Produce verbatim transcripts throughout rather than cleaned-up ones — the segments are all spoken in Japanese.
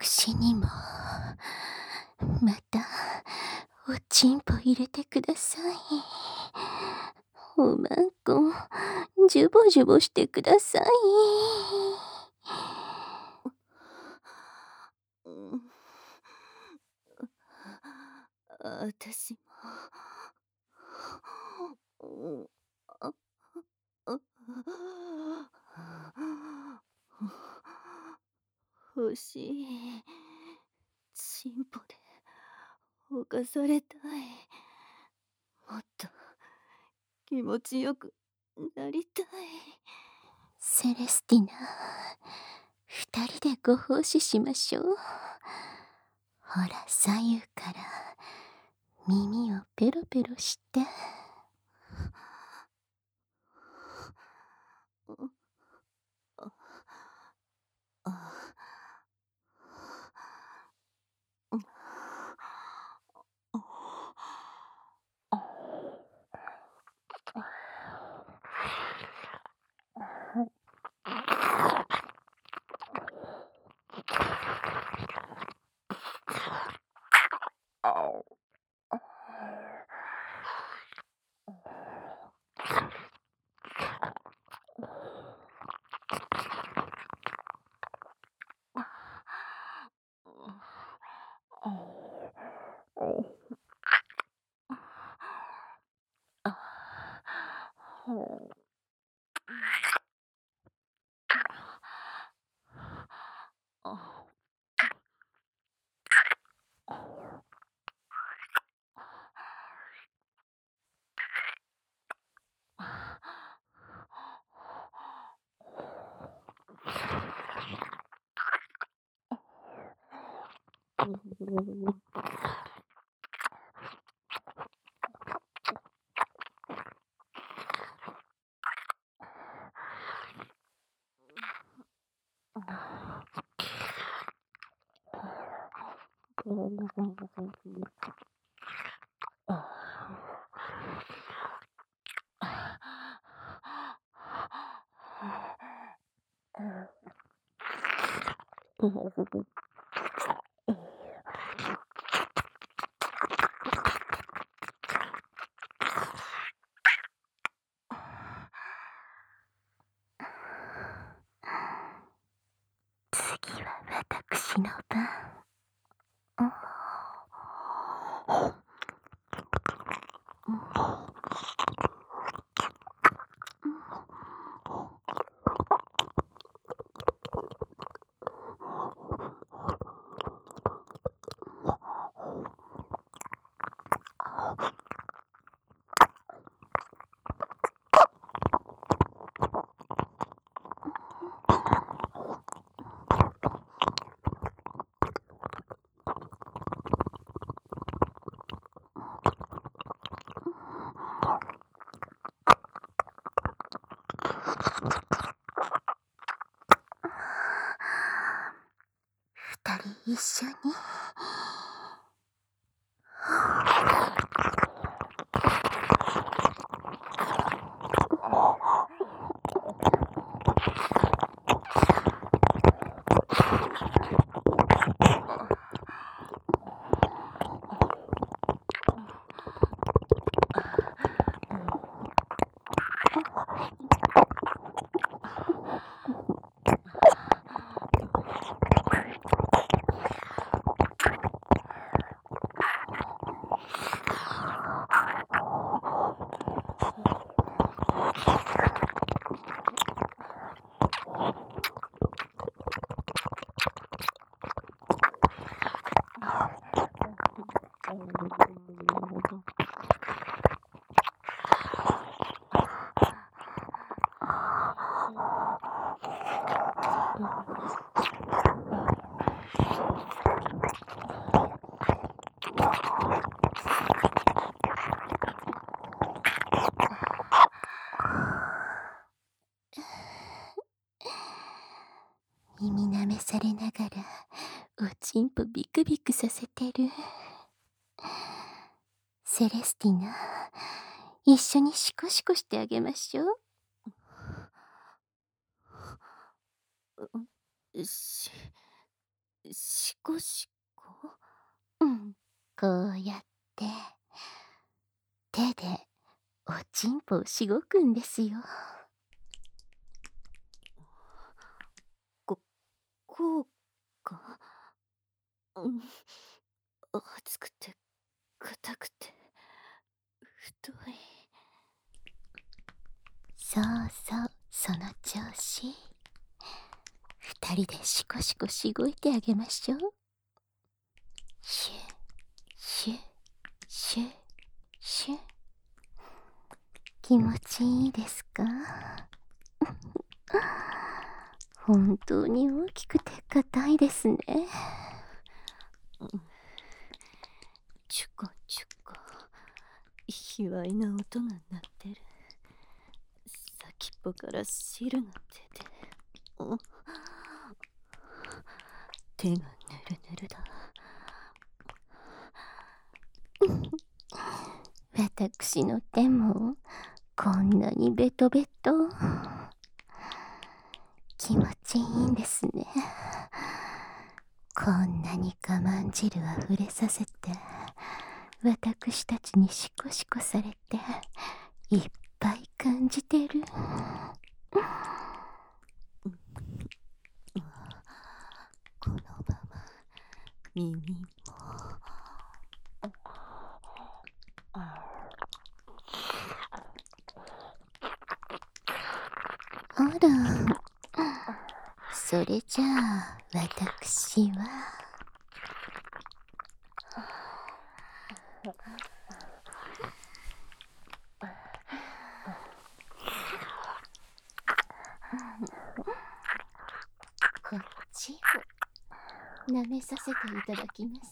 私にも、また、おちんぽ入れてください。おまんこ、ジュボジュボしてください。 うん。あたしも、うん、あ、あ、欲しい。ちんぽで犯されたい。もっと気持ちよくなりたい。 セレスティナ、二人でご奉仕しましょう。ほら、左右から耳をペロペロして。 あ、あ、うん。 次は私の番。二人一緒に。耳舐めされながらおちんぽビクビクさせてる。セレスティナ、一緒にシコシコしてあげましょう。 うん、し、 しこしこ。 うん、こうやって手でおちんぽをしごくんですよ。 ここうか。うん、熱くて硬くて太い。 そうそう、その調子。二人でシコシコしごいてあげましょう。シュシュシュシュ。気持ちいいですか？本当に大きくて硬いですね。 うん、チュコチュコ、卑猥な音が鳴ってる。先っぽから汁が出て、うん、手がぬるぬるだ。 私の手もこんなにベトベト。気持ちいいんですね。こんなに我慢汁あふれさせて、私たちにシコシコされていっぱい感じてる。 このまま耳も。 あら、それじゃあ私はこっちを舐めさせていただきます。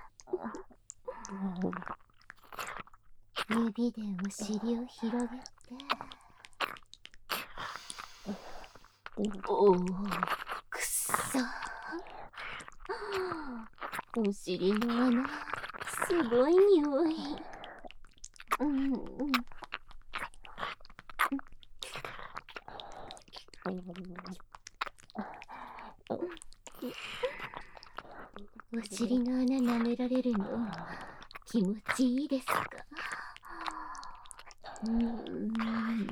指でお尻を広げて、おお、くっそ。お尻の穴、すごい匂い。うんうん。お尻の穴舐められるの気持ちいいですか？うんうんうん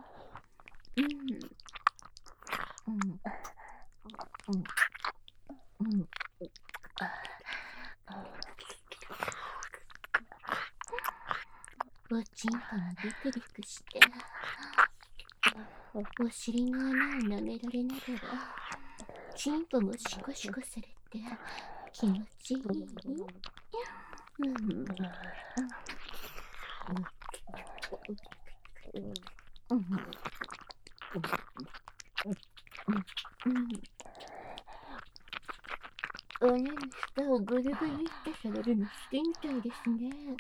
うんうん。おちんぽがビクビクして、お尻の穴を舐められながらちんぽもシコシコされて気持ちいい。うんうんうん穴の下をぐるぐるって触るの好きみたいですね。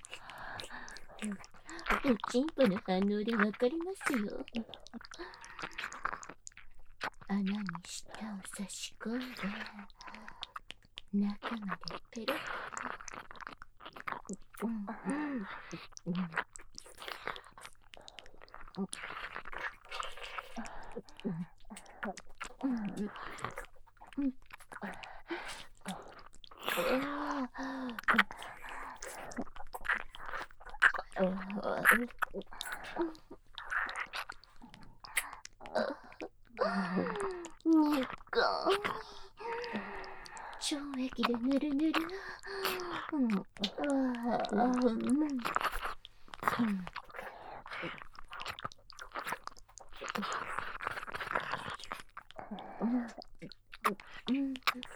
おちんぽの反応でわかりますよ。穴に舌を差し込んで中までペロッ。うんうんうんうんうんにかい腸液でぬるぬる。うんああうんうんうん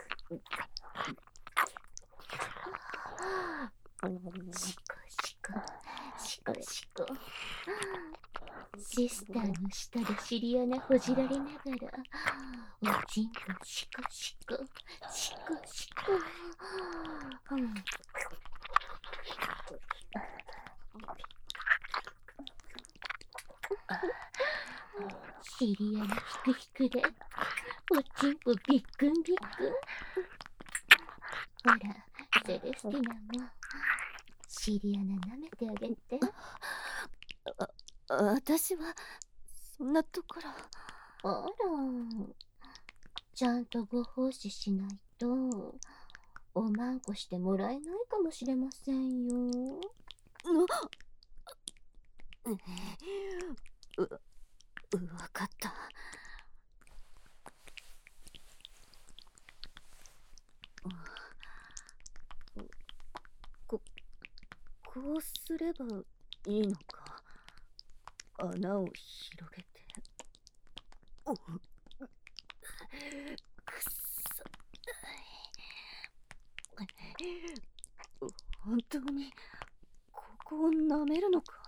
シコシコシコシコ。シスターの下で尻穴ほじられながらおちんぽシコシコシコシコ。うん尻穴ひくひくでおちんぽビックンビックン。ほらセレスティナも尻穴舐めてあげて。 あ、私はそんなところ。 あら、ちゃんとご奉仕しないと、おまんこしてもらえないかもしれませんよ。 う、う、わかった。こ、こうすればいいのか。穴を広げて。おくっそ。本当にここを舐めるのか。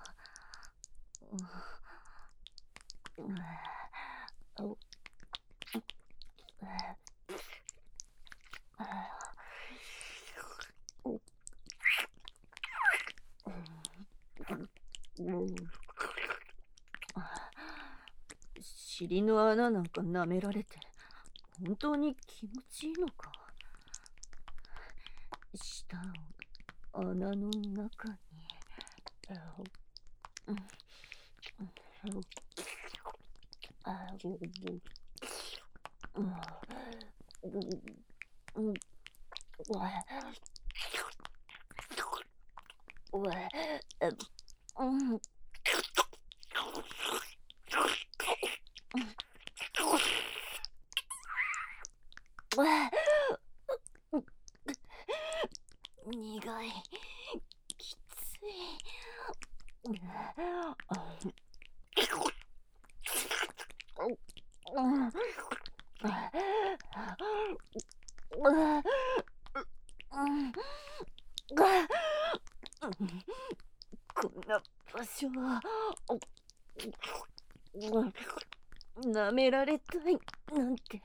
尻の穴なんか舐められて本当に気持ちいいのか。舌を穴の中に。苦い、きつい。こんな場所は舐められたいなんて。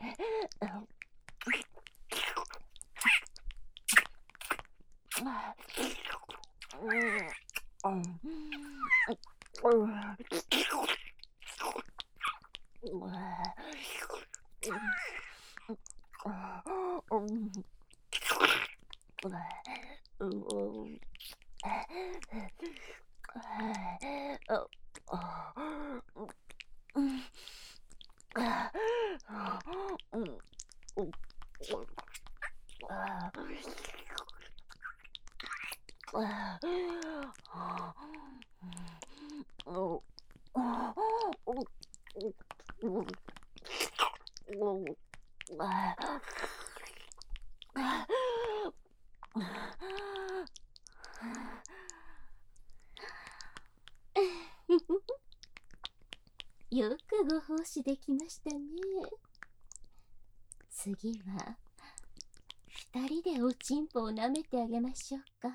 よくご奉仕できましたね。次は二人でおちんぽを舐めてあげましょうか。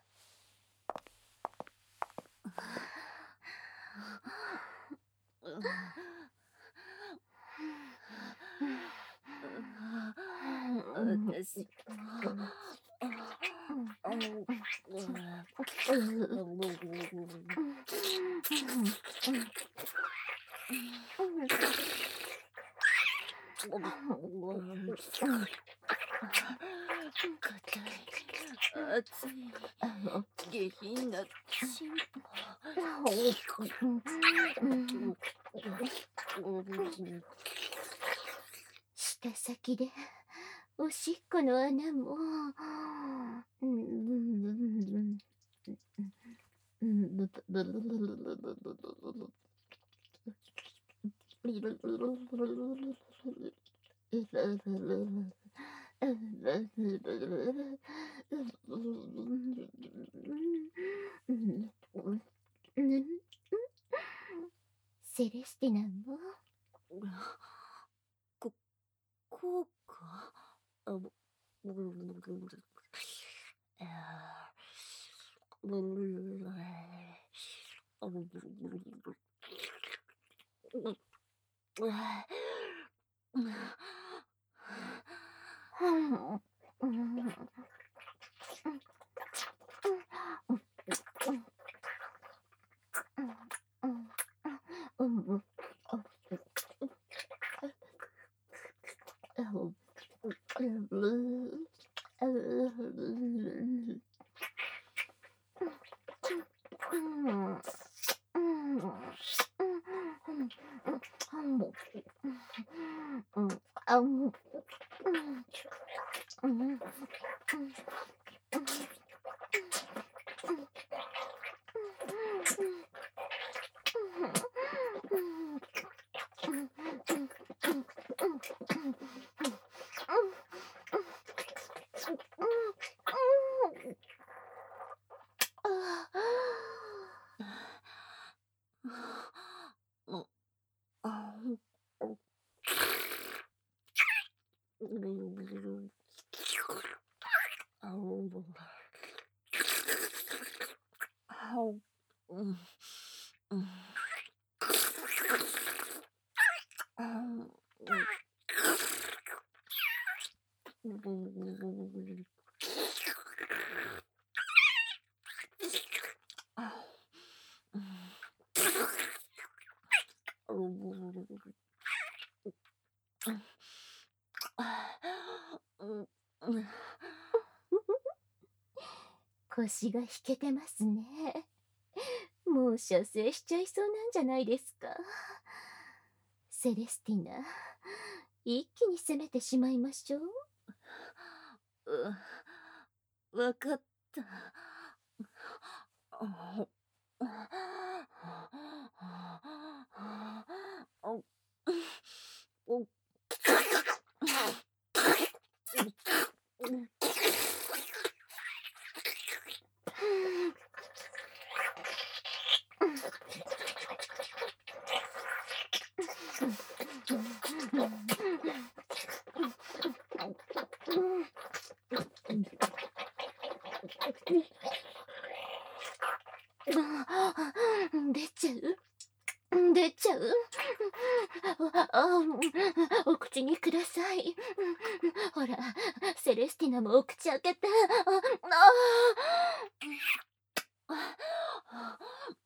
私硬い、熱い、下品なチン舌先でおしっこの穴もセレスティナもこ、こうか。 腰が引けてますね。もう射精しちゃいそうなんじゃないですか。セレスティナ、一気に攻めてしまいましょう。 う、わかった。 出ちゃう出ちゃうああ、お口にください。ほら、セレスティナもお口開けて。ああ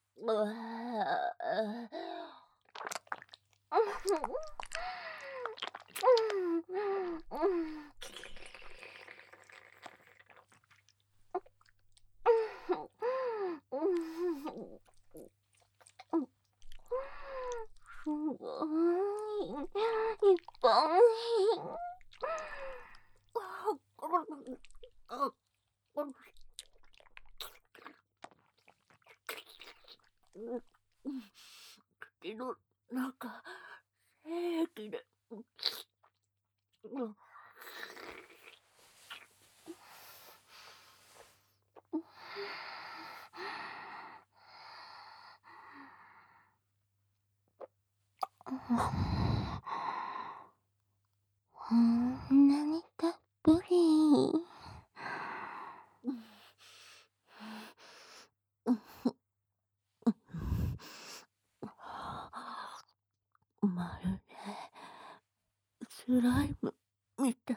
すごい、いっぱい。 口の中、平気で。 こんなにたっぷり。 まるでスライムみたい。